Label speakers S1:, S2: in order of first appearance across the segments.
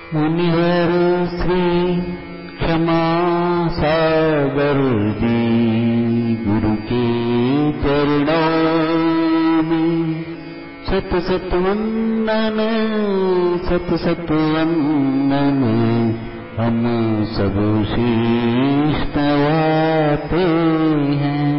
S1: मुनिवर श्री क्षमा सागर जी गुरु के चरणों में सत सत वंदन, सत सत वंदन। हम सब शीश नवाते हैं।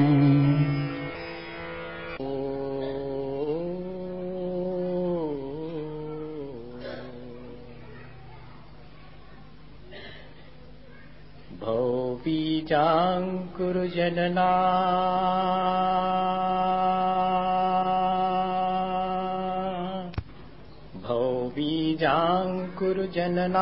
S2: बीजांकुरजनना भवबीजांकुरजनना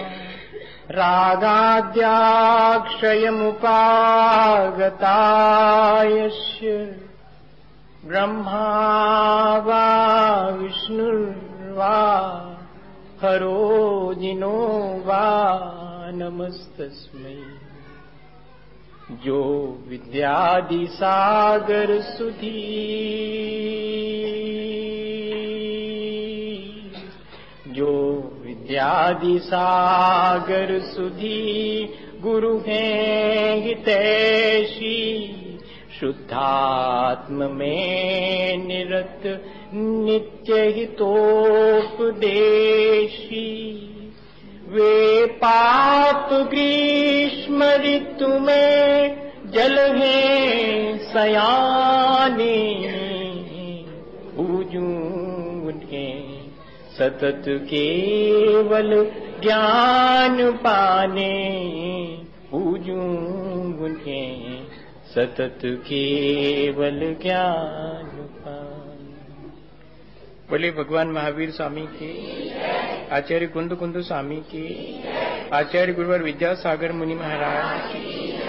S2: रागाद्याक्षयमुपागतायस्य ब्रह्मा वा विष्णुर्वा हरो जिनो वा नमस्तस्मै। जो विद्यादि सागर सुधी, जो विद्यादि सागर सुधी गुरु हैं हितैषी, शुद्धात्म में निरत नित्य हितोपदेशी। वे पाप ग्रीष्म ऋतु में जल हैं सयाने, पूजूं उनके सतत केवल ज्ञान पाने, पूजूं उनके सतत केवल ज्ञान पाने। बोले भगवान महावीर स्वामी की, आचार्य कुंद कुंद स्वामी की, आचार्य गुरुवर विद्यासागर मुनि महाराज की।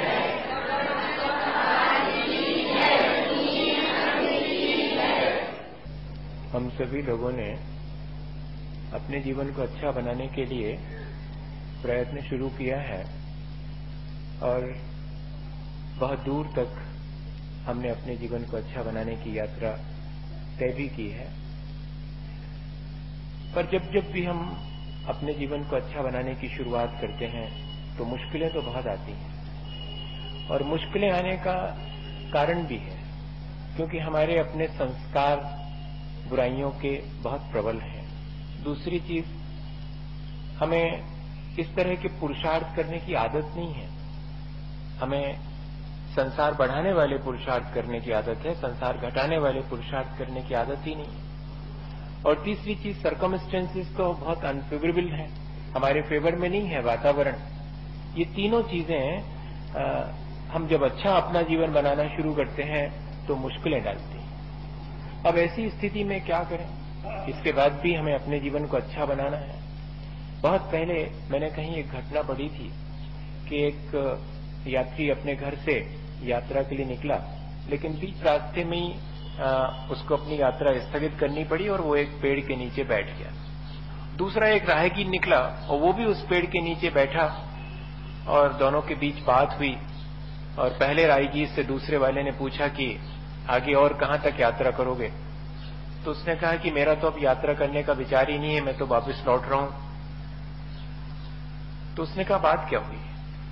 S2: हम सभी लोगों ने अपने जीवन को अच्छा बनाने के लिए प्रयत्न शुरू किया है और बहुत दूर तक हमने अपने जीवन को अच्छा बनाने की यात्रा तय भी की है। पर जब जब भी हम अपने जीवन को अच्छा बनाने की शुरुआत करते हैं तो मुश्किलें तो बहुत आती हैं, और मुश्किलें आने का कारण भी है क्योंकि हमारे अपने संस्कार बुराइयों के बहुत प्रबल हैं। दूसरी चीज, हमें इस तरह के पुरुषार्थ करने की आदत नहीं है। हमें संसार बढ़ाने वाले पुरुषार्थ करने की आदत है, संसार घटाने वाले पुरुषार्थ करने की आदत ही नहीं है। और तीसरी चीज, सर्कमस्टेंसेस तो बहुत अनफेवरेबल है, हमारे फेवर में नहीं है वातावरण। ये तीनों चीजें हम जब अच्छा अपना जीवन बनाना शुरू करते हैं तो मुश्किलें डालती हैं। अब ऐसी स्थिति में क्या करें? इसके बाद भी हमें अपने जीवन को अच्छा बनाना है। बहुत पहले मैंने कहीं एक घटना पढ़ी थी कि एक यात्री अपने घर से यात्रा के लिए निकला, लेकिन बीच रास्ते में ही उसको अपनी यात्रा स्थगित करनी पड़ी और वो एक पेड़ के नीचे बैठ गया। दूसरा एक राहगीर निकला और वो भी उस पेड़ के नीचे बैठा और दोनों के बीच बात हुई। और पहले राहगीर से दूसरे वाले ने पूछा कि आगे और कहां तक यात्रा करोगे? तो उसने कहा कि मेरा तो अब यात्रा करने का विचार ही नहीं है, मैं तो वापस लौट रहा हूं। तो उसने कहा बात क्या हुई?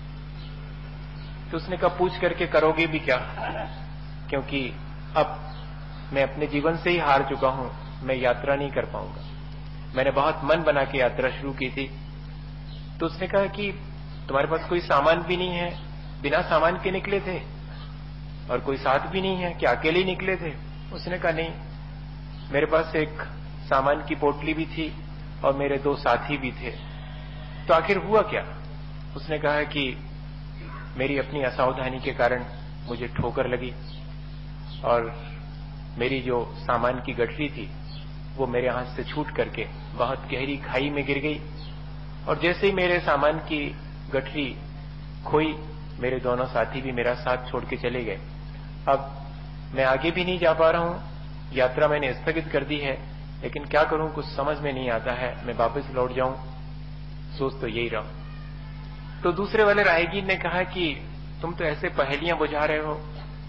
S2: तो उसने कहा पूछ करके करोगे भी क्या, क्योंकि अब मैं अपने जीवन से ही हार चुका हूं, मैं यात्रा नहीं कर पाऊंगा। मैंने बहुत मन बना के यात्रा शुरू की थी। तो उसने कहा कि तुम्हारे पास कोई सामान भी नहीं है, बिना सामान के निकले थे, और कोई साथ भी नहीं है, क्या अकेले ही निकले थे? उसने कहा नहीं, मेरे पास एक सामान की पोटली भी थी और मेरे दो साथी भी थे। तो आखिर हुआ क्या? उसने कहा कि मेरी अपनी असावधानी के कारण मुझे ठोकर लगी और मेरी जो सामान की गठरी थी वो मेरे हाथ से छूट करके बहुत गहरी खाई में गिर गई, और जैसे ही मेरे सामान की गठरी खोई, मेरे दोनों साथी भी मेरा साथ छोड़ के चले गए। अब मैं आगे भी नहीं जा पा रहा हूं, यात्रा मैंने स्थगित कर दी है, लेकिन क्या करूं, कुछ समझ में नहीं आता है, मैं वापस लौट जाऊं, सोच तो यही रहा। तो दूसरे वाले राहगीर ने कहा कि तुम तो ऐसे पहेलियां बुझा रहे हो,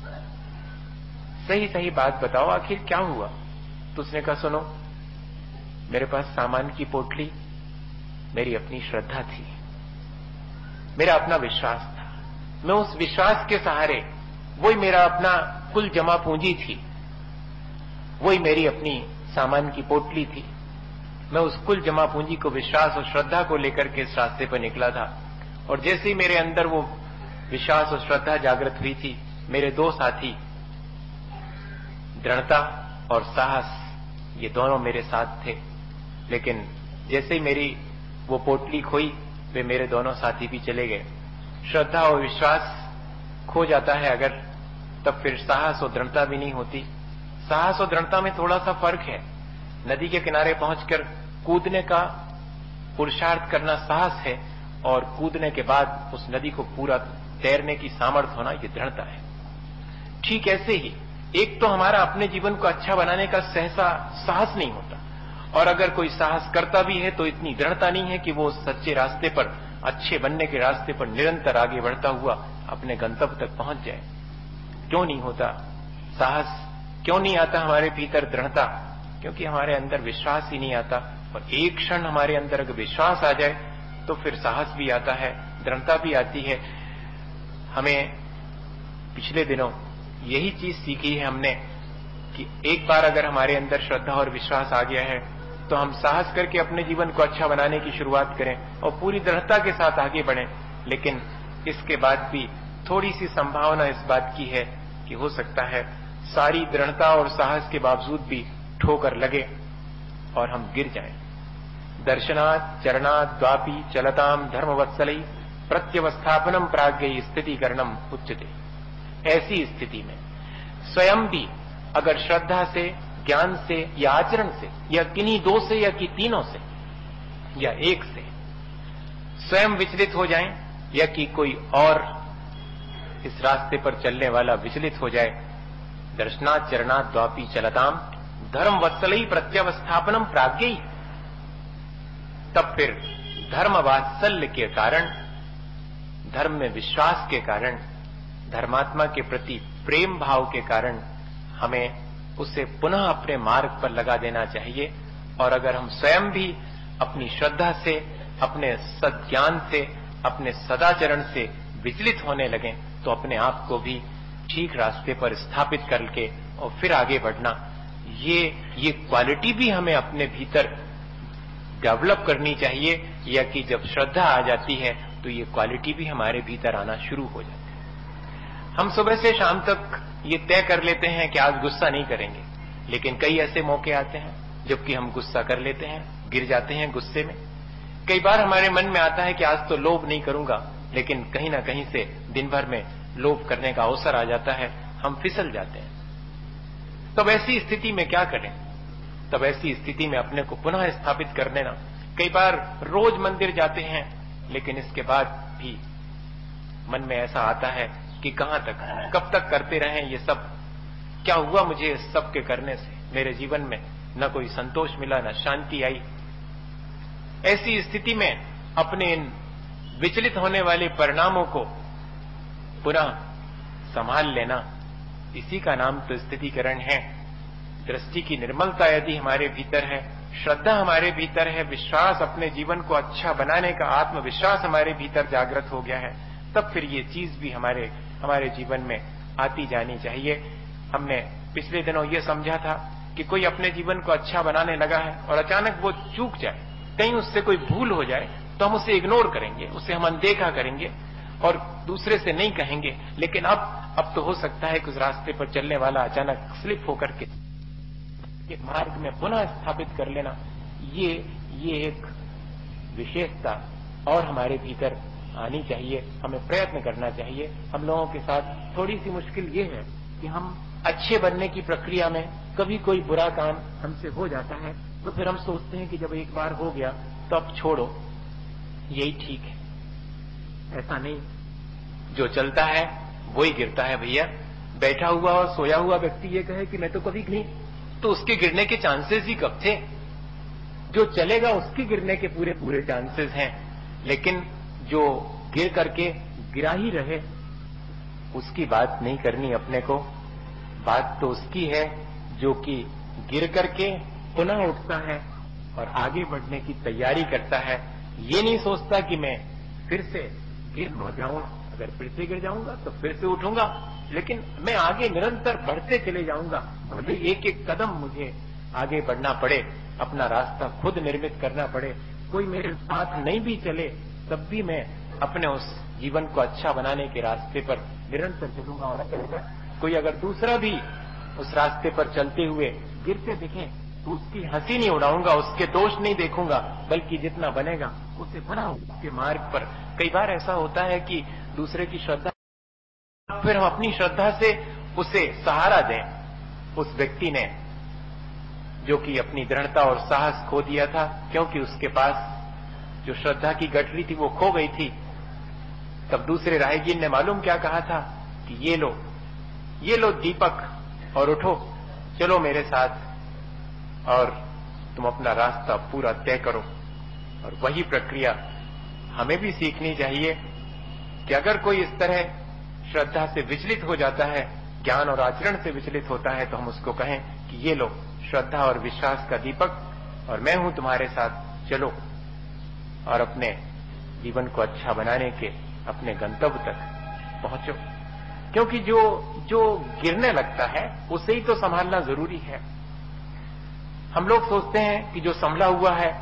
S2: सही सही बात बताओ, आखिर क्या हुआ? तो उसने कहा सुनो, मेरे पास सामान की पोटली मेरी अपनी श्रद्धा थी, मेरा अपना विश्वास था। मैं उस विश्वास के सहारे, वही मेरा अपना कुल जमा पूंजी थी, वही मेरी अपनी सामान की पोटली थी। मैं उस कुल जमा पूंजी को, विश्वास और श्रद्धा को लेकर के इस रास्ते पर निकला था। और जैसे ही मेरे अंदर वो विश्वास और श्रद्धा जागृत हुई थी, मेरे दो साथी, दृढ़ता और साहस, ये दोनों मेरे साथ थे। लेकिन जैसे ही मेरी वो पोटली खोई, वे मेरे दोनों साथी भी चले गए। श्रद्धा और विश्वास खो जाता है अगर, तब फिर साहस और दृढ़ता भी नहीं होती। साहस और दृढ़ता में थोड़ा सा फर्क है। नदी के किनारे पहुंचकर कूदने का पुरुषार्थ करना साहस है, और कूदने के बाद उस नदी को पूरा तैरने की सामर्थ्य होना, ये दृढ़ता है। ठीक ऐसे ही एक तो हमारा अपने जीवन को अच्छा बनाने का सहसा साहस नहीं होता, और अगर कोई साहस करता भी है तो इतनी दृढ़ता नहीं है कि वो सच्चे रास्ते पर, अच्छे बनने के रास्ते पर निरंतर आगे बढ़ता हुआ अपने गंतव्य तक पहुंच जाए। क्यों नहीं होता साहस? क्यों नहीं आता हमारे भीतर दृढ़ता? क्योंकि हमारे अंदर विश्वास ही नहीं आता। और एक क्षण हमारे अंदर अगर विश्वास आ जाए तो फिर साहस भी आता है, दृढ़ता भी आती है। हमें पिछले दिनों यही चीज सीखी है हमने कि एक बार अगर हमारे अंदर श्रद्धा और विश्वास आ गया है तो हम साहस करके अपने जीवन को अच्छा बनाने की शुरुआत करें और पूरी दृढ़ता के साथ आगे बढ़ें। लेकिन इसके बाद भी थोड़ी सी संभावना इस बात की है कि हो सकता है सारी दृढ़ता और साहस के बावजूद भी ठोकर लगे और हम गिर जाएं। दर्शनात् चरणात् द्वापि चलताम धर्मवत्सलै प्रत्यवस्थापनम प्राज्ञ स्थितिकरणम उच्यते। ऐसी स्थिति में स्वयं भी अगर श्रद्धा से, ज्ञान से या आचरण से या किन्हीं दो से या कि तीनों से या एक से स्वयं विचलित हो जाएं, या कि कोई और इस रास्ते पर चलने वाला विचलित हो जाए, दर्शनात् चरणात् द्वापि चलताम धर्म वत्सलै प्रत्यवस्थापनम प्राज्ञ, तब फिर धर्म वात्सल्य के कारण, धर्म में विश्वास के कारण, धर्मात्मा के प्रति प्रेम भाव के कारण हमें उसे पुनः अपने मार्ग पर लगा देना चाहिए। और अगर हम स्वयं भी अपनी श्रद्धा से, अपने सद्ज्ञान से, अपने सदाचरण से विचलित होने लगें तो अपने आप को भी ठीक रास्ते पर स्थापित करके और फिर आगे बढ़ना, ये क्वालिटी भी हमें अपने भीतर डेवलप करनी चाहिए। या कि जब श्रद्धा आ जाती है तो ये क्वालिटी भी हमारे भीतर आना शुरू हो जाती है। हम सुबह से शाम तक ये तय कर लेते हैं कि आज गुस्सा नहीं करेंगे, लेकिन कई ऐसे मौके आते हैं जबकि हम गुस्सा कर लेते हैं, गिर जाते हैं गुस्से में। कई बार हमारे मन में आता है कि आज तो लोभ नहीं करूंगा, लेकिन कहीं ना कहीं से दिन भर में लोभ करने का अवसर आ जाता है, हम फिसल जाते हैं। तब ऐसी स्थिति में क्या करें? तब ऐसी स्थिति में अपने को पुनः स्थापित कर लेना। कई बार रोज मंदिर जाते हैं, लेकिन इसके बाद भी मन में ऐसा आता है कि कहां तक, कब तक करते रहें ये सब? क्या हुआ मुझे इस सब के करने से? मेरे जीवन में न कोई संतोष मिला, न शांति आई। ऐसी स्थिति में अपने इन विचलित होने वाले परिणामों को पुनः संभाल लेना, इसी का नाम तो स्थितिकरण है। दृष्टि की निर्मलता यदि हमारे भीतर है, श्रद्धा हमारे भीतर है, विश्वास, अपने जीवन को अच्छा बनाने का आत्मविश्वास हमारे भीतर जागृत हो गया है, तब फिर ये चीज भी हमारे जीवन में आती जानी चाहिए। हमने पिछले दिनों ये समझा था कि कोई अपने जीवन को अच्छा बनाने लगा है और अचानक वो चूक जाए, कहीं उससे कोई भूल हो जाए, तो हम उसे इग्नोर करेंगे, उसे हम अनदेखा करेंगे और दूसरे से नहीं कहेंगे। लेकिन अब तो हो सकता है कि उस रास्ते पर चलने वाला अचानक स्लिप होकर के मार्ग में पुनः स्थापित कर लेना, ये एक विशेषता और हमारे भीतर आनी चाहिए। हमें प्रयत्न करना चाहिए। हम लोगों के साथ थोड़ी सी मुश्किल ये है कि हम अच्छे बनने की प्रक्रिया में कभी कोई बुरा काम हमसे हो जाता है तो फिर हम सोचते हैं कि जब एक बार हो गया तो अब छोड़ो, यही ठीक है। ऐसा नहीं, जो चलता है वो ही गिरता है भैया। बैठा हुआ और सोया हुआ व्यक्ति ये कहे कि मैं तो कभी नहीं, तो उसके गिरने के चांसेस ही कब थे? जो चलेगा उसके गिरने के पूरे चांसेस हैं। लेकिन जो गिर करके गिरा ही रहे, उसकी बात नहीं करनी अपने को। बात तो उसकी है जो कि गिर करके पुनः उठता है और आगे बढ़ने की तैयारी करता है। ये नहीं सोचता कि मैं फिर से गिर जाऊंगा, अगर फिर से गिर जाऊंगा तो फिर से उठूंगा, लेकिन मैं आगे निरंतर बढ़ते चले जाऊंगा। भले एक एक कदम मुझे आगे बढ़ना पड़े, अपना रास्ता खुद निर्मित करना पड़े, कोई मेरे साथ नहीं भी चले, तब भी मैं अपने उस जीवन को अच्छा बनाने के रास्ते पर निरंतर चलूंगा। और कोई अगर दूसरा भी उस रास्ते पर चलते हुए गिरते दिखे तो उसकी हंसी नहीं उड़ाऊंगा, उसके दोष नहीं देखूंगा, बल्कि जितना बनेगा उसे बढ़ाऊंगा उसके मार्ग पर। कई बार ऐसा होता है कि दूसरे की श्रद्धा, फिर हम अपनी श्रद्धा से उसे सहारा दें। उस व्यक्ति ने जो कि अपनी दृढ़ता और साहस खो दिया था, क्योंकि उसके पास जो श्रद्धा की गठरी थी वो खो गई थी, तब दूसरे राहगीर ने मालूम क्या कहा था कि ये लो दीपक और उठो, चलो मेरे साथ और तुम अपना रास्ता पूरा तय करो। और वही प्रक्रिया हमें भी सीखनी चाहिए कि अगर कोई इस तरह श्रद्धा से विचलित हो जाता है, ज्ञान और आचरण से विचलित होता है, तो हम उसको कहें कि ये लो श्रद्धा और विश्वास का दीपक और मैं हूं तुम्हारे साथ, चलो और अपने जीवन को अच्छा बनाने के अपने गंतव्य तक पहुंचो। क्योंकि जो गिरने लगता है उसे ही तो संभालना जरूरी है। हम लोग सोचते हैं कि जो संभला हुआ है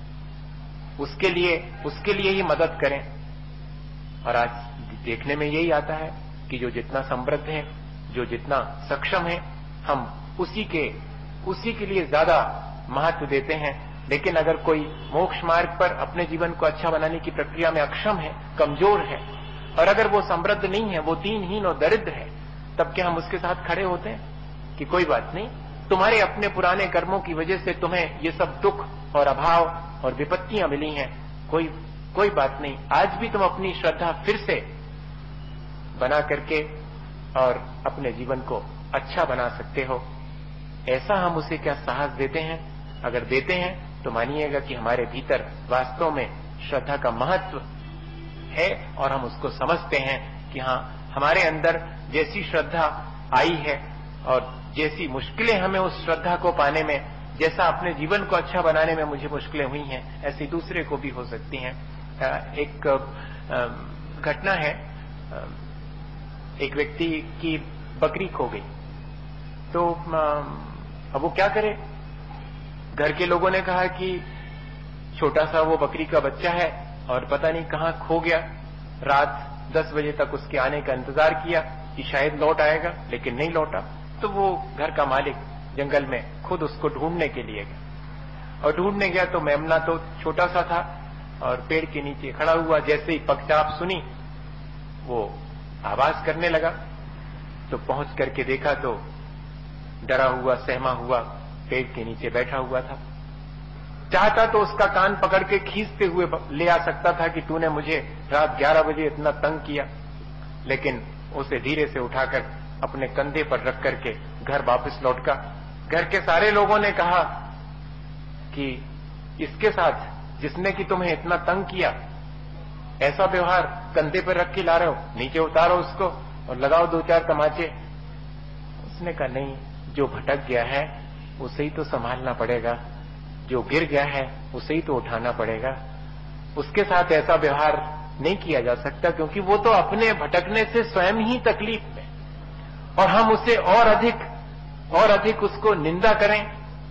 S2: उसके लिए ही मदद करें, और आज देखने में यही आता है कि जो जितना समृद्ध है, जो जितना सक्षम है, हम उसी के लिए ज्यादा महत्व देते हैं। लेकिन अगर कोई मोक्ष मार्ग पर अपने जीवन को अच्छा बनाने की प्रक्रिया में अक्षम है, कमजोर है, और अगर वो समृद्ध नहीं है, वो दीनहीन और दरिद्र है, तब क्या हम उसके साथ खड़े होते हैं कि कोई बात नहीं, तुम्हारे अपने पुराने कर्मों की वजह से तुम्हें ये सब दुख और अभाव और विपत्तियां मिली हैं, कोई बात नहीं, आज भी तुम अपनी श्रद्धा फिर से बना करके और अपने जीवन को अच्छा बना सकते हो। ऐसा हम उसे क्या साहस देते हैं? अगर देते हैं तो मानिएगा कि हमारे भीतर वास्तव में श्रद्धा का महत्व है और हम उसको समझते हैं कि हाँ, हमारे अंदर जैसी श्रद्धा आई है और जैसी मुश्किलें हमें उस श्रद्धा को पाने में, जैसा अपने जीवन को अच्छा बनाने में मुझे मुश्किलें हुई हैं, ऐसी दूसरे को भी हो सकती हैं। एक घटना है, एक व्यक्ति की बकरी खो गई, तो अब वो क्या करे? घर के लोगों ने कहा कि छोटा सा वो बकरी का बच्चा है और पता नहीं कहाँ खो गया। रात 10 बजे तक उसके आने का इंतजार किया कि शायद लौट आएगा, लेकिन नहीं लौटा। तो वो घर का मालिक जंगल में खुद उसको ढूंढने के लिए गया, और ढूंढने गया तो मेमना तो छोटा सा था और पेड़ के नीचे खड़ा हुआ। जैसे ही पगचाप सुनी वो आवाज करने लगा, तो पहुंच करके देखा तो डरा हुआ सहमा हुआ पेड़ के नीचे बैठा हुआ था। चाहता तो उसका कान पकड़ के खींचते हुए ले आ सकता था कि तूने मुझे रात 11 बजे इतना तंग किया, लेकिन उसे धीरे से उठाकर अपने कंधे पर रख करके घर वापस लौटका। घर के सारे लोगों ने कहा कि इसके साथ जिसने कि तुम्हें इतना तंग किया, ऐसा व्यवहार कंधे पर रख के ला रहे हो, नीचे उतारो उसको और लगाओ 2-4 तमाचे। उसने कहा नहीं, जो भटक गया है उसे ही तो संभालना पड़ेगा, जो गिर गया है उसे ही तो उठाना पड़ेगा। उसके साथ ऐसा व्यवहार नहीं किया जा सकता, क्योंकि वो तो अपने भटकने से स्वयं ही तकलीफ में, और हम उसे और अधिक उसको निंदा करें,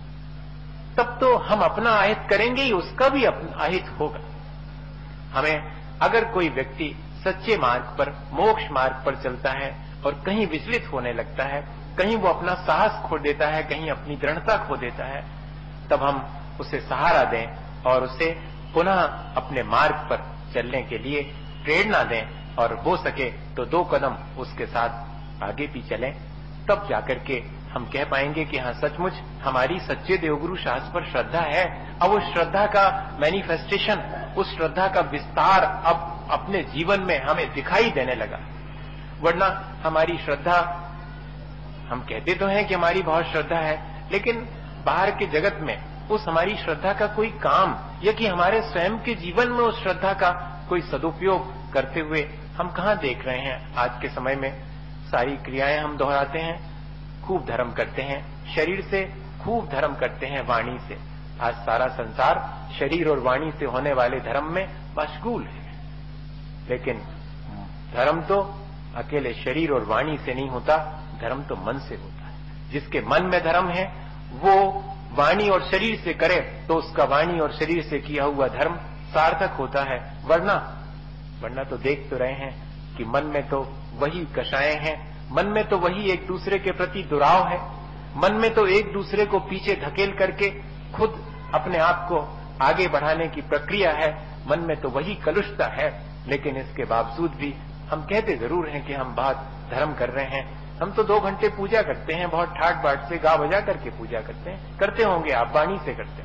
S2: तब तो हम अपना अहित करेंगे ही, उसका भी अपना अहित होगा। हमें अगर कोई व्यक्ति सच्चे मार्ग पर, मोक्ष मार्ग पर चलता है और कहीं विचलित होने लगता है, कहीं वो अपना साहस खो देता है, कहीं अपनी दृढ़ता खो देता है, तब हम उसे सहारा दें और उसे पुनः अपने मार्ग पर चलने के लिए प्रेरणा दें, और हो सके तो 2 कदम उसके साथ आगे भी चलें। तब जाकर के हम कह पाएंगे कि हाँ, सचमुच हमारी सच्चे देवगुरु शास्त्र पर श्रद्धा है। अब उस श्रद्धा का मैनिफेस्टेशन, उस श्रद्धा का विस्तार अब अपने जीवन में हमें दिखाई देने लगा। वरना हमारी श्रद्धा, हम कहते तो हैं कि हमारी बहुत श्रद्धा है, लेकिन बाहर के जगत में उस हमारी श्रद्धा का कोई काम, या कि हमारे स्वयं के जीवन में उस श्रद्धा का कोई सदुपयोग करते हुए हम कहाँ देख रहे हैं? आज के समय में सारी क्रियाएं हम दोहराते हैं, खूब धर्म करते हैं, शरीर से खूब धर्म करते हैं, वाणी से, आज सारा संसार शरीर और वाणी से होने वाले धर्म में मशगूल है, लेकिन धर्म तो अकेले शरीर और वाणी से नहीं होता, धर्म तो मन से होता है। जिसके मन में धर्म है वो वाणी और शरीर से करे तो उसका वाणी और शरीर से किया हुआ धर्म सार्थक होता है। वरना तो देख तो रहे हैं कि मन में तो वही कषायें हैं, मन में तो वही एक दूसरे के प्रति दुराव है, मन में तो एक दूसरे को पीछे धकेल करके खुद अपने आप को आगे बढ़ाने की प्रक्रिया है, मन में तो वही कलुषता है। लेकिन इसके बावजूद भी हम कहते जरूर हैं कि हम बहुत धर्म कर रहे हैं, हम तो 2 घंटे पूजा करते हैं, बहुत ठाट बाट से गा बजा करके पूजा करते हैं, करते होंगे आप, वाणी से करते हैं।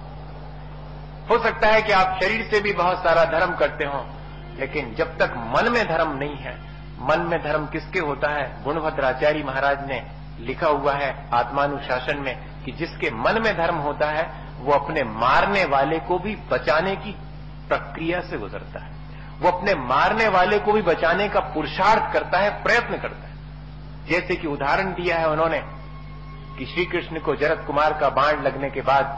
S2: हो सकता है कि आप शरीर से भी बहुत सारा धर्म करते हो, लेकिन जब तक मन में धर्म नहीं है, मन में धर्म किसके होता है? गुणभद्राचार्य महाराज ने लिखा हुआ है आत्मानुशासन में कि जिसके मन में धर्म होता है वो अपने मारने वाले को भी बचाने की प्रक्रिया से गुजरता है, वो अपने मारने वाले को भी बचाने का पुरुषार्थ करता है, प्रयत्न करता है। जैसे कि उदाहरण दिया है उन्होंने कि श्री कृष्ण को जरत कुमार का बाण लगने के बाद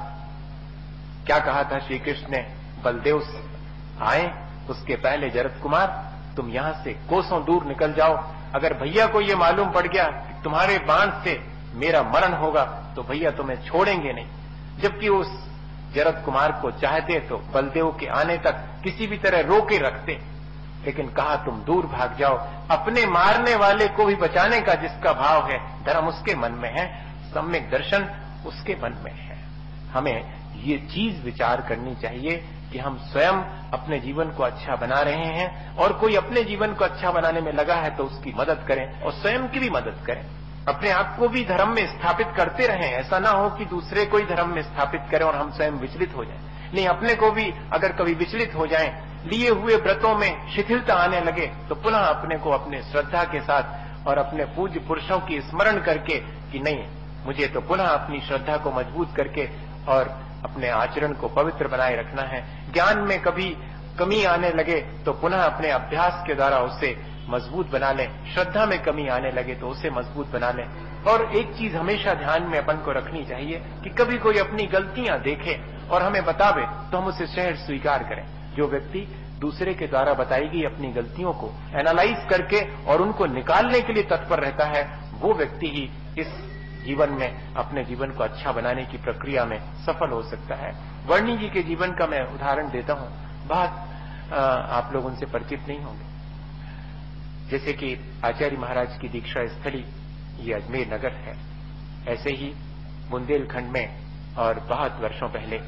S2: क्या कहा था श्री कृष्ण ने? बलदेव आए उसके पहले जरत कुमार तुम यहां से कोसों दूर निकल जाओ, अगर भैया को ये मालूम पड़ गया कि तुम्हारे बाण से मेरा मरण होगा तो भैया तुम्हें छोड़ेंगे नहीं। जबकि उस जरत कुमार को चाहते तो बलदेव के आने तक किसी भी तरह रोके रखते, लेकिन कहा तुम दूर भाग जाओ। अपने मारने वाले को भी बचाने का जिसका भाव है, धर्म उसके मन में है, सम्यक दर्शन उसके मन में है। हमें ये चीज विचार करनी चाहिए कि हम स्वयं अपने जीवन को अच्छा बना रहे हैं और कोई अपने जीवन को अच्छा बनाने में लगा है तो उसकी मदद करें और स्वयं की भी मदद करें, अपने आप को भी धर्म में स्थापित करते रहें। ऐसा ना हो कि दूसरे को ही धर्म में स्थापित करें और हम स्वयं विचलित हो जाएं। नहीं, अपने को भी अगर कभी विचलित हो जाएं, लिए हुए व्रतों में शिथिलता आने लगे तो पुनः अपने को अपने श्रद्धा के साथ और अपने पूज्य पुरुषों की स्मरण करके कि नहीं, मुझे तो पुनः अपनी श्रद्धा को मजबूत करके और अपने आचरण को पवित्र बनाए रखना है। ज्ञान में कभी कमी आने लगे तो पुनः अपने अभ्यास के द्वारा उसे मजबूत बना लें, श्रद्धा में कमी आने लगे तो उसे मजबूत बना लें। और एक चीज हमेशा ध्यान में अपन को रखनी चाहिए कि कभी कोई अपनी गलतियां देखे और हमें बतावे तो हम उसे सहज स्वीकार करें। जो व्यक्ति दूसरे के द्वारा बताई गई अपनी गलतियों को एनालाइज करके और उनको निकालने के लिए तत्पर रहता है, वो व्यक्ति ही इस जीवन में अपने जीवन को अच्छा बनाने की प्रक्रिया में सफल हो सकता है। वर्णी जी के जीवन का मैं उदाहरण देता हूं, बहुत आप लोग उनसे परिचित नहीं होंगे। जैसे कि आचार्य महाराज की दीक्षा स्थली ये अजमेर नगर है, ऐसे ही बुंदेलखंड में और बहुत वर्षों पहले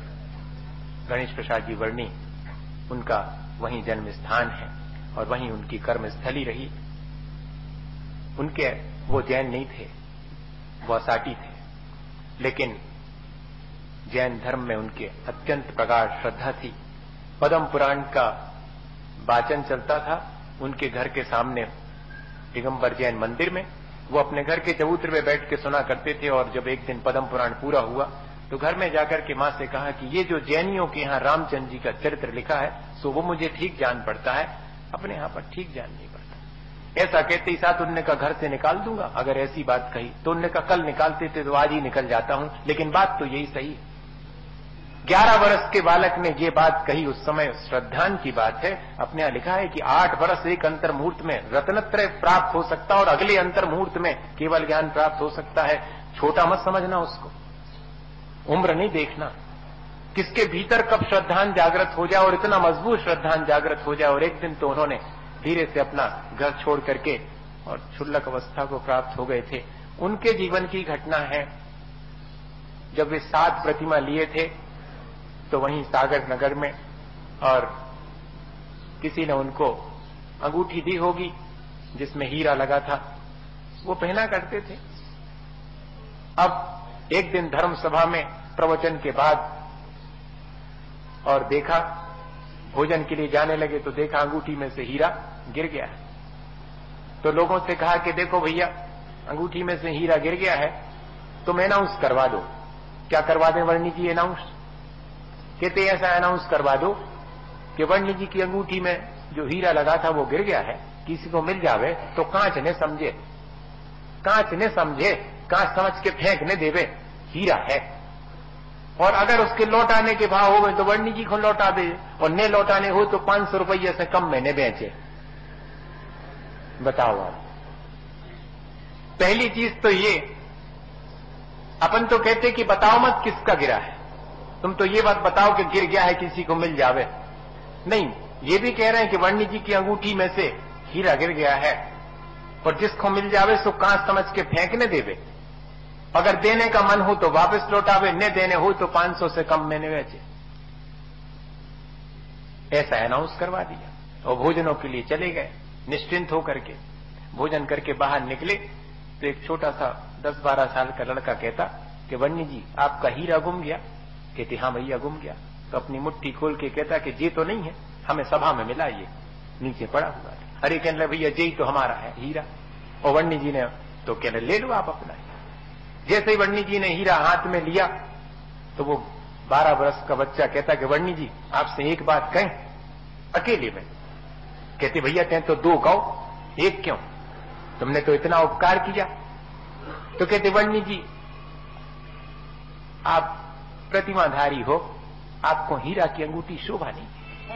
S2: गणेश प्रसाद जी वर्णी, उनका वहीं जन्म स्थान है और वहीं उनकी कर्म स्थली रही। वो जैन नहीं थे, वो असाटी थे, लेकिन जैन धर्म में उनके अत्यंत प्रगाढ़ श्रद्धा थी। पद्म पुराण का वाचन चलता था उनके घर के सामने दिगंबर जैन मंदिर में, वो अपने घर के चबूतरे में बैठ के सुना करते थे। और जब एक दिन पद्म पुराण पूरा हुआ तो घर में जाकर के मां से कहा कि ये जो जैनियों के यहाँ रामचंद्र जी का चरित्र लिखा है सो वो मुझे ठीक जान पड़ता है, अपने यहाँ पर ठीक जान नहीं पड़ता। ऐसा कहते ही साथ उनने कहा घर से निकाल दूंगा अगर ऐसी बात कही। तो उनने कहा कल निकालते थे तो आज ही निकल जाता हूं, लेकिन बात तो यही सही है। 11 वर्ष के बालक ने ये बात कही, उस समय श्रद्धान की बात है। अपने यहां लिखा है कि 8 वर्ष एक अंतर मुहूर्त में रत्नत्रय प्राप्त हो सकता है और अगले अंतर मुहूर्त में केवल ज्ञान प्राप्त हो सकता है। छोटा मत समझना उसको, उम्र नहीं देखना, किसके भीतर कब श्रद्धान जागृत हो जाए और इतना मजबूत श्रद्धान जागृत हो जाए। और एक दिन तो उन्होंने धीरे से अपना घर छोड़ करके और क्षुल्लक अवस्था को प्राप्त हो गए थे। उनके जीवन की घटना है, जब वे 7 प्रतिमा लिए थे तो वहीं सागर नगर में, और किसी ने उनको अंगूठी दी होगी जिसमें हीरा लगा था, वो पहना करते थे। अब एक दिन धर्म सभा में प्रवचन के बाद और देखा, भोजन के लिए जाने लगे तो देखा अंगूठी में से हीरा गिर गया है। तो लोगों से कहा कि देखो भैया, अंगूठी में से हीरा गिर गया है, तुम अनाउंस करवा दो। क्या करवा दें वर्णी जी? अनाउंस कहते, ऐसा अनाउंस करवा दो कि वर्णी जी की अंगूठी में जो हीरा लगा था वो गिर गया है, किसी को मिल जावे तो कांच ने समझे, कांच समझ के फेंक ने देवे, हीरा है। और अगर उसके लौट आने के भाव हो गए तो वर्णी जी को लौटा दे, और न लौटाने हो तो 500 रुपये से कम में न बेचे। बताओ आप। पहली चीज तो ये, अपन तो कहते कि बताओ मत किसका गिरा है, तुम तो ये बात बताओ कि गिर गया है, किसी को मिल जावे। नहीं, ये भी कह रहे हैं कि वर्णी जी की अंगूठी में से हीरा गिर गया है, और जिसको मिल जावे सो कांच समझ के फेंकने देवे। अगर देने का मन हो तो वापस लौटावे, न देने हो तो 500 से कम में न बेचे। ऐसा अनाउंस करवा दिया और भोजनों के लिए चले गए। निश्चिंत होकर के भोजन करके बाहर निकले तो एक छोटा सा 10-12 साल का लड़का कहता कि वर्णी जी आपका हीरा गुम गया। कहते हाँ भैया गुम गया। तो अपनी मुट्ठी खोल के कहता कि जे तो नहीं है, हमें सभा में मिला, ये नीचे पड़ा हुआ है। अरे कहने लगे भैया जे तो हमारा है हीरा। और वर्णी जी ने तो कहने ले लो आप अपना। जैसे ही वर्णी जी ने हीरा हाथ में लिया तो वो 12 वर्ष का बच्चा कहता कि वर्णी जी आपसे एक बात कहें अकेले में। कहते भैया तें तो 2 कहो, एक क्यों, तुमने तो इतना उपकार किया। तो कहते वर्णी जी आप प्रतिमाधारी हो, आपको हीरा की अंगूठी शोभा नहीं।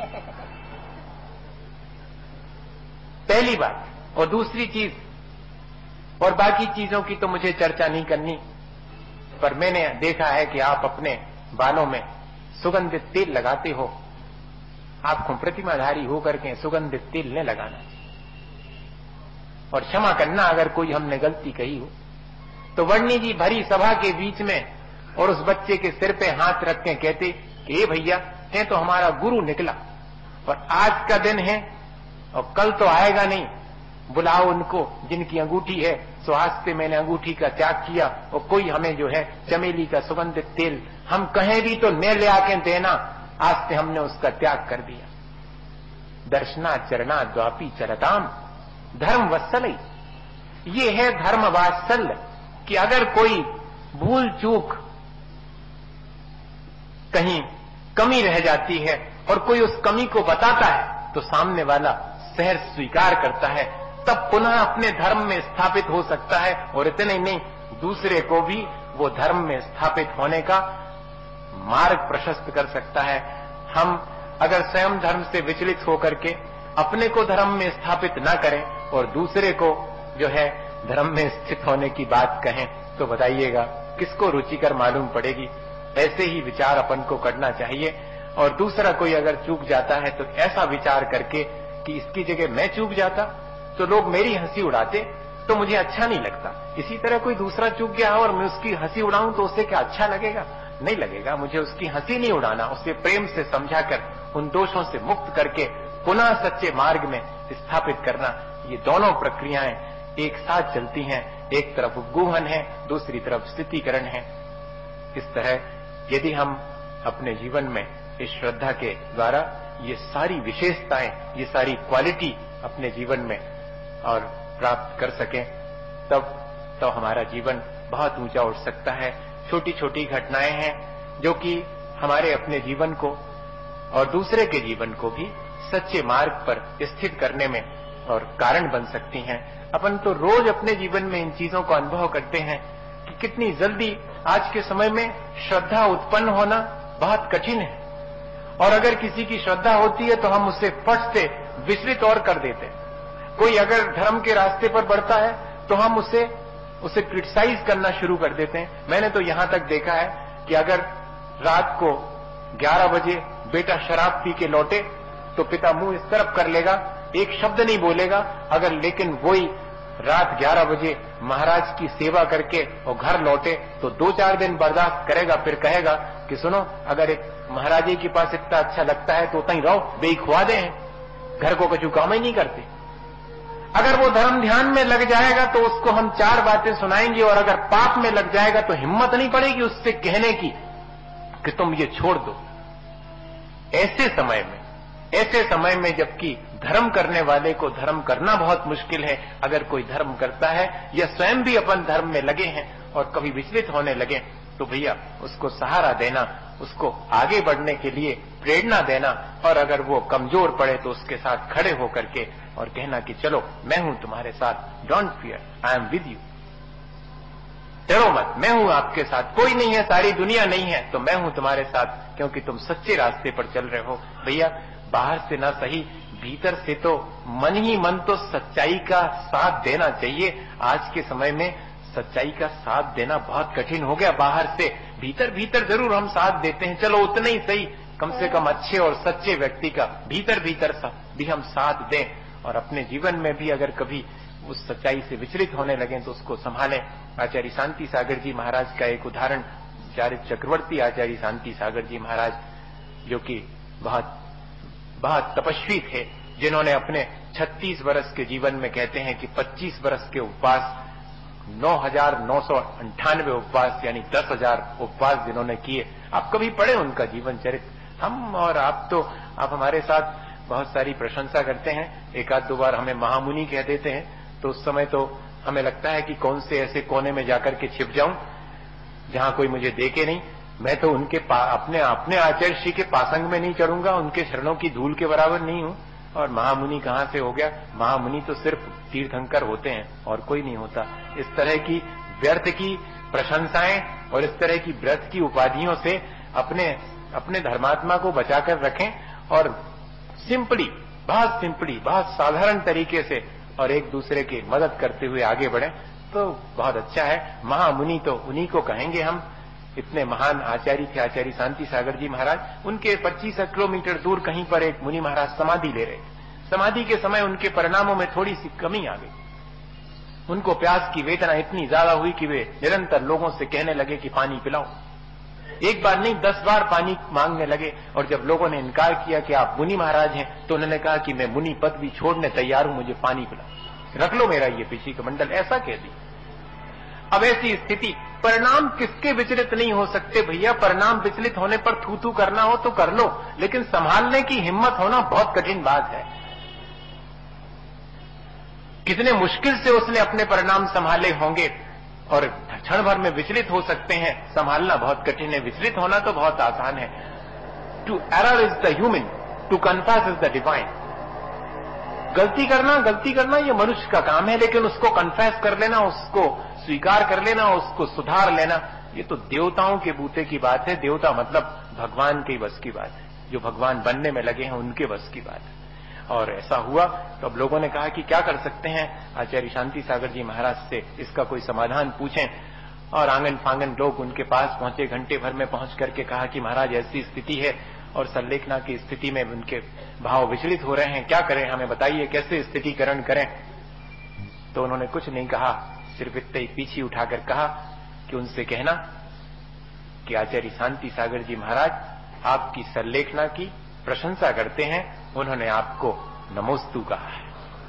S2: पहली बात। और दूसरी चीज, और बाकी चीजों की तो मुझे चर्चा नहीं करनी, पर मैंने देखा है कि आप अपने बालों में सुगंधित तेल लगाते हो, आपको प्रतिमाधारी होकर के सुगंधित तेल न लगाना चाहिए। और क्षमा करना अगर कोई हमने गलती कही हो। तो वर्णी जी भरी सभा के बीच में और उस बच्चे के सिर पे हाथ रख के कहते कि ए भैया ते तो हमारा गुरु निकला, और आज का दिन है और कल तो आएगा नहीं, बुलाओ उनको जिनकी अंगूठी है। सो आज से मैंने अंगूठी का त्याग किया, और कोई हमें जो है चमेली का सुगंधित तेल हम कहें भी तो न ले आके देना, आज से हमने उसका त्याग कर दिया। दर्शना चरणा द्वापी चरताम धर्म वत्सल। ये है धर्म वात्सल्य कि अगर कोई भूल चूक कहीं कमी रह जाती है और कोई उस कमी को बताता है तो सामने वाला सहर्ष स्वीकार करता है, तब पुनः अपने धर्म में स्थापित हो सकता है। और इतने ही नहीं, दूसरे को भी वो धर्म में स्थापित होने का मार्ग प्रशस्त कर सकता है। हम अगर स्वयं धर्म से विचलित होकर के अपने को धर्म में स्थापित न करें और दूसरे को जो है धर्म में स्थित होने की बात कहें तो बताइएगा किसको रुचिकर मालूम पड़ेगी। ऐसे ही विचार अपन को करना चाहिए। और दूसरा कोई अगर चूक जाता है तो ऐसा विचार करके कि इसकी जगह मैं चूक जाता तो लोग मेरी हंसी उड़ाते तो मुझे अच्छा नहीं लगता, इसी तरह कोई दूसरा चूक गया और मैं उसकी हंसी उड़ाऊं तो उससे क्या अच्छा लगेगा? नहीं लगेगा। मुझे उसकी हंसी नहीं उड़ाना, उसे प्रेम से समझाकर उन दोषों से मुक्त करके पुनः सच्चे मार्ग में स्थापित करना। ये दोनों प्रक्रियाएं एक साथ चलती हैं। एक तरफ उपगूहन है, दूसरी तरफ स्थितीकरण है। इस तरह यदि हम अपने जीवन में इस श्रद्धा के द्वारा ये सारी विशेषताएं, ये सारी क्वालिटी अपने जीवन में और प्राप्त कर सकें, तब तो हमारा जीवन बहुत ऊंचा उठ सकता है। छोटी छोटी घटनाएं हैं जो कि हमारे अपने जीवन को और दूसरे के जीवन को भी सच्चे मार्ग पर स्थित करने में और कारण बन सकती हैं। अपन तो रोज अपने जीवन में इन चीजों को अनुभव करते हैं कि कितनी जल्दी आज के समय में श्रद्धा उत्पन्न होना बहुत कठिन है। और अगर किसी की श्रद्धा होती है तो हम उससे फट से विचलित और कर देते हैं। कोई अगर धर्म के रास्ते पर बढ़ता है तो हम उसे क्रिटिसाइज करना शुरू कर देते हैं। मैंने तो यहां तक देखा है कि अगर रात को 11 बजे बेटा शराब पी के लौटे तो पिता मुंह इस तरफ कर लेगा, एक शब्द नहीं बोलेगा। अगर लेकिन वही रात 11 बजे महाराज की सेवा करके और घर लौटे तो 2-4 दिन बर्दाश्त करेगा, फिर कहेगा कि सुनो अगर एक महाराज जी के पास इतना अच्छा लगता है तो उतना ही रहो, बेई खुआ दे, घर को कुछ काम ही नहीं करते। अगर वो धर्म ध्यान में लग जाएगा तो उसको हम 4 बातें सुनाएंगे, और अगर पाप में लग जाएगा तो हिम्मत नहीं पड़ेगी उससे कहने की कि तुम ये छोड़ दो। ऐसे समय में जबकि धर्म करने वाले को धर्म करना बहुत मुश्किल है, अगर कोई धर्म करता है या स्वयं भी अपन धर्म में लगे हैं और कभी विचलित होने लगे तो भैया उसको सहारा देना, उसको आगे बढ़ने के लिए प्रेरणा देना, और अगर वो कमजोर पड़े तो उसके साथ खड़े होकर के और कहना कि चलो मैं हूं तुम्हारे साथ, don't fear, I am with you. डरो मत, मैं हूं आपके साथ, कोई नहीं है, सारी दुनिया नहीं है, तो मैं हूं तुम्हारे साथ, क्योंकि तुम सच्चे रास्ते पर चल रहे हो। भैया बाहर से ना सही, भीतर से तो मन ही मन तो सच्चाई का साथ देना चाहिए। आज के समय में सच्चाई का साथ देना बहुत कठिन हो गया। बाहर से भीतर भीतर जरूर हम साथ देते हैं, चलो उतना ही सही, कम से कम अच्छे और सच्चे व्यक्ति का भीतर भीतर भी हम साथ दें, और अपने जीवन में भी अगर कभी उस सच्चाई से विचलित होने लगे तो उसको संभालें। आचार्य शांति सागर जी महाराज का एक उदाहरण, आचार्य चक्रवर्ती आचार्य शांति सागर जी महाराज, जो कि बहुत तपस्वी थे, जिन्होंने अपने 36 वर्ष के जीवन में कहते हैं कि 25 वर्ष के उपवास, 9,998 उपवास, यानी 10,000 उपवास जिन्होंने किए। आप कभी पढ़े उनका जीवन चरित्र। हम और आप तो, आप हमारे साथ बहुत सारी प्रशंसा करते हैं, एक आध दो बार हमें महामुनि कह देते हैं, तो उस समय तो हमें लगता है कि कौन से ऐसे कोने में जाकर के छिप जाऊं जहां कोई मुझे देखे नहीं। मैं तो उनके अपने आचार्य श्री के पासंग में नहीं चढ़ूंगा, उनके शरणों की धूल के बराबर नहीं हूं। और महामुनि कहां से हो गया? महामुनि तो सिर्फ तीर्थंकर होते हैं और कोई नहीं होता। इस तरह की व्यर्थ की प्रशंसाएं और इस तरह की व्यर्थ की उपाधियों से अपने धर्मात्मा को बचाकर रखें, और बहुत साधारण तरीके से और एक दूसरे की मदद करते हुए आगे बढ़े तो बहुत अच्छा है। महामुनि तो उन्हीं को कहेंगे हम। इतने महान आचार्य थे आचार्य शांति सागर जी महाराज। उनके 25 किलोमीटर दूर कहीं पर एक मुनि महाराज समाधि ले रहे। समाधि के समय उनके परिणामों में थोड़ी सी कमी आ गई। उनको प्यास की वेदना इतनी ज्यादा हुई कि वे निरंतर लोगों से कहने लगे कि पानी पिलाओ। एक बार नहीं 10 बार पानी मांगने लगे, और जब लोगों ने इनकार किया कि आप मुनि महाराज हैं, तो उन्होंने कहा कि मैं मुनि पद भी छोड़ने तैयार हूं, मुझे पानी पिलाओ, रख लो मेरा ये पीछे का मंडल, ऐसा कह दी। अब ऐसी स्थिति, परिणाम किसके विचलित नहीं हो सकते भैया? परिणाम विचलित होने पर थू थू करना हो तो कर लो, लेकिन संभालने की हिम्मत होना बहुत कठिन बात है। कितने मुश्किल से उसने अपने परिणाम संभाले होंगे, और क्षण भर में विचलित हो सकते हैं। संभालना बहुत कठिन है, विचलित होना तो बहुत आसान है। To err is the human, to confess is the divine. गलती करना ये मनुष्य का काम है, लेकिन उसको कन्फेस कर लेना, उसको स्वीकार कर लेना, उसको सुधार लेना, ये तो देवताओं के बूते की बात है। देवता मतलब भगवान के बस की बात है, जो भगवान बनने में लगे हैं उनके बस की बात है। और ऐसा हुआ तो अब लोगों ने कहा कि क्या कर सकते हैं, आचार्य शांति सागर जी महाराज से इसका कोई समाधान पूछें। और आंगन फांगन लोग उनके पास पहुंचे, घंटे भर में पहुंच करके कहा कि महाराज ऐसी स्थिति है, और संलेखना की स्थिति में उनके भाव विचलित हो रहे हैं, क्या करें, हमें बताइए कैसे स्थितिकरण करें। तो उन्होंने कुछ नहीं कहा, सिर्फ इतने ही पीछे उठाकर कहा कि उनसे कहना कि आचार्य शांति सागर जी महाराज आपकी संलेखना की प्रशंसा करते हैं, उन्होंने आपको नमोस्तु कहा है,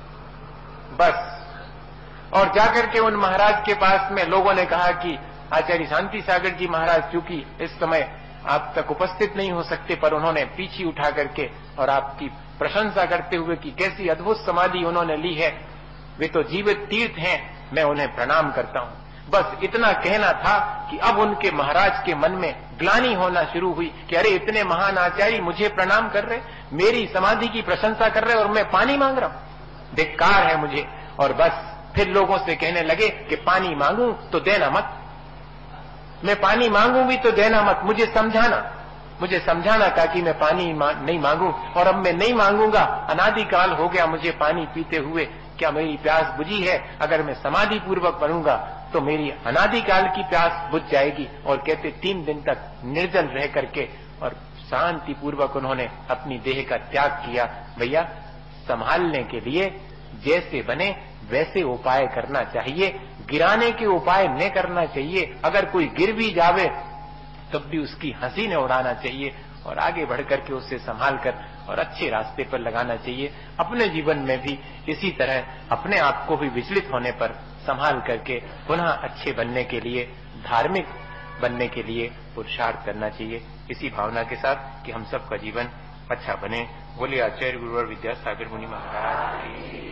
S2: बस। और जाकर के उन महाराज के पास में लोगों ने कहा कि आचार्य शांति सागर जी महाराज चूंकि इस समय आप तक उपस्थित नहीं हो सकते, पर उन्होंने पीछे उठा करके और आपकी प्रशंसा करते हुए कि कैसी अद्भुत समाधि उन्होंने ली है, वे तो जीवित तीर्थ हैं, मैं उन्हें प्रणाम करता हूं। बस इतना कहना था कि अब उनके महाराज के मन में ग्लानि होना शुरू हुई कि अरे इतने महान आचार्य मुझे प्रणाम कर रहे, मेरी समाधि की प्रशंसा कर रहे, और मैं पानी मांग रहा हूं, धिक्कार है मुझे। और बस फिर लोगों से कहने लगे कि पानी मांगू तो देना मत, मैं पानी मांगू भी तो देना मत, मुझे समझाना था कि मैं पानी नहीं मांगू, और अब मैं नहीं मांगूंगा। अनादिकाल हो गया मुझे पानी पीते हुए, क्या मेरी प्यास बुझी है? अगर मैं समाधि पूर्वक बनूंगा तो मेरी अनादिकाल की प्यास बुझ जाएगी। और कहते 3 दिन तक निर्जल रह करके और शांति पूर्वक उन्होंने अपनी देह का त्याग किया। भैया संभालने के लिए जैसे बने वैसे उपाय करना चाहिए, गिराने के उपाय न करना चाहिए। अगर कोई गिर भी जावे तब भी उसकी हंसी न उड़ाना चाहिए, और आगे बढ़कर के उससे संभाल कर और अच्छे रास्ते पर लगाना चाहिए। अपने जीवन में भी इसी तरह अपने आप को भी विचलित होने पर संभाल करके पुनः अच्छे बनने के लिए, धार्मिक बनने के लिए पुरुषार्थ करना चाहिए। इसी भावना के साथ कि हम सबका जीवन अच्छा बने। बोले आचार्य गुरुवर विद्यासागर मुनि महाराज।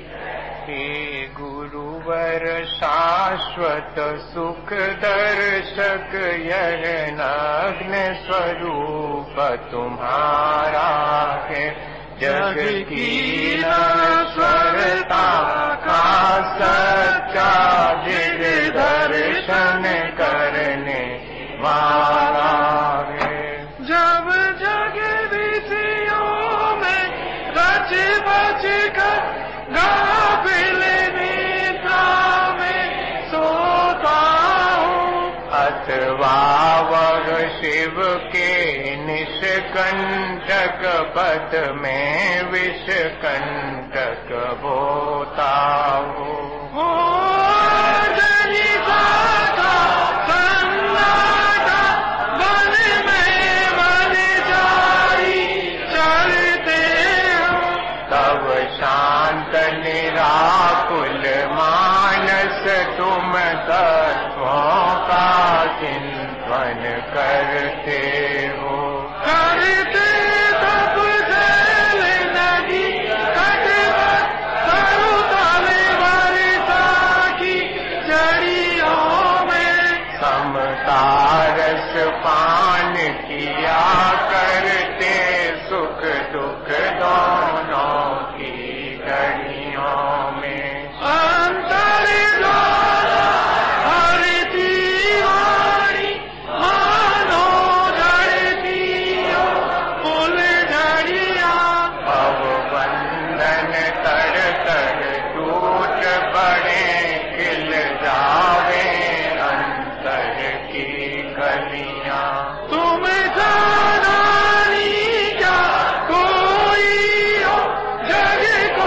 S2: हे गुरुवर शाश्वत सुख दर्शक, यह नग्न स्वरूप तुम्हारा है, जग की नश्वरता का सच्चा दिग दर्शन करने वाला है। जब जग विषयों में रच बच कर गाफिल निद्रा में सोता हूँ, अथवा वह शिव के निष्कंटक पद में विषकंटक बोता हूँ। शांत निराकुल मानस तुम तत्वों का चिंतन करते हो। करते तब जल नदी कटवत तरुतल वर्षा की जड़ियों में समतारस पान किया करते सुख दुख दोनों घड़ियों में। अंतर द्वारा हरती वाणी मानो जड़ती हो फूल झड़िया। अब बंधन तर तर टूट पड़े खिल जावे अंतर की कलियां। तुम जाना नहीं क्या कोई हो जग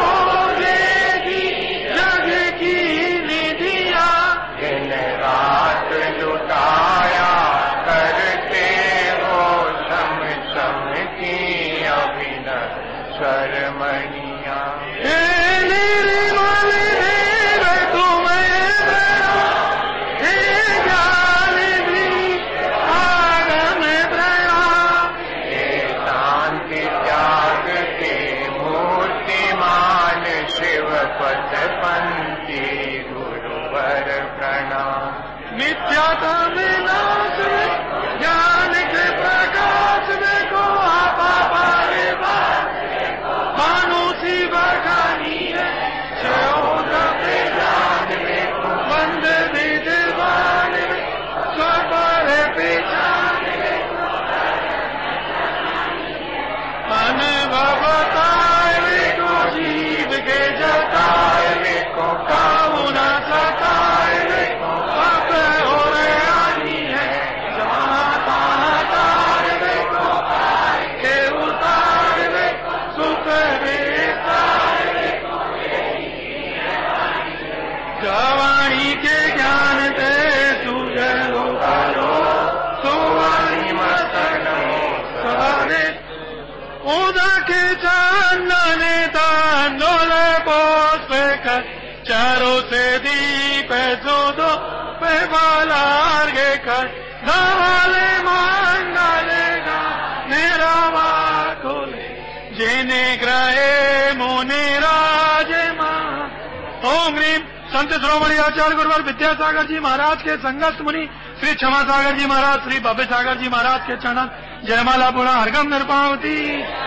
S2: लुटाया करते हो शम शम की अभिनव शर्मणिया। हे निर्मल देव तुम्हें प्रणाम, हे ज्ञान भी आगम प्रणाम, हे शांति त्याग के मूर्तिमान शिव पद पंथी गुरुवर प्रणाम। मिथ्यात्म विनाश में ज्ञान के प्रकाश में को आपा पारे मानुषी बखानी है पे जान में बंद विद्वान में स्वर पहचान अनुभवताए को जीव के जताए को काबू न सताए वाणी के ज्ञान ते सुजलो करो सुवाणी मतनो सवारे उदा के चांदने तांदोले पोष कर चारों से दीप दो पे बालार गे कर धवाले मांगले गा निरावा खोले जेने ग्रहे मुनि राजे मां। ओम ह्रीम संत शिरोमणि आचार्य गुरुवर विद्यासागर जी महाराज के संगत मुनि श्री क्षमा सागर जी महाराज, श्री भव्य सागर जी महाराज के चरण जयमाला पुरा हरगम निरपावती।